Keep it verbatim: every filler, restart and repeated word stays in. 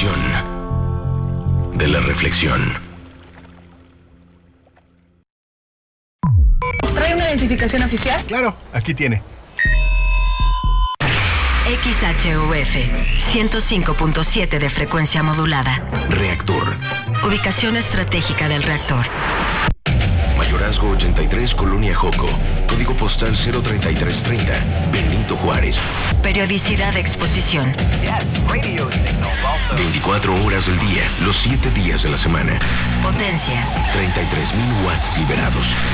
diversión, de la reflexión. ¿Trae una identificación oficial? Claro, aquí tiene. X H U F ciento cinco punto siete de frecuencia modulada. Reactor. Ubicación estratégica del reactor. Mayorazgo ochenta y tres, Colonia Joco. Código postal cero treinta y tres treinta, Benito Juárez. Periodicidad de exposición. veinticuatro horas del día, los siete días de la semana. Potencia. treinta y tres mil watts liberados.